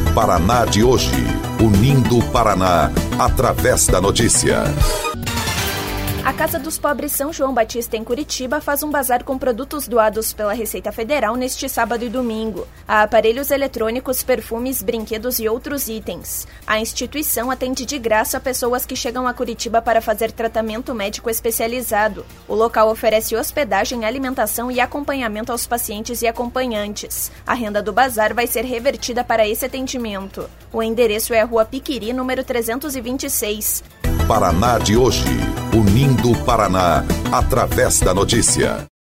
Paraná de hoje, unindo o Paraná através da notícia. A Casa dos Pobres São João Batista, em Curitiba, faz um bazar com produtos doados pela Receita Federal neste sábado e domingo. Há aparelhos eletrônicos, perfumes, brinquedos e outros itens. A instituição atende de graça pessoas que chegam a Curitiba para fazer tratamento médico especializado. O local oferece hospedagem, alimentação e acompanhamento aos pacientes e acompanhantes. A renda do bazar vai ser revertida para esse atendimento. O endereço é a Rua Piquiri, número 326. Paraná de hoje, unindo o Paraná através da notícia.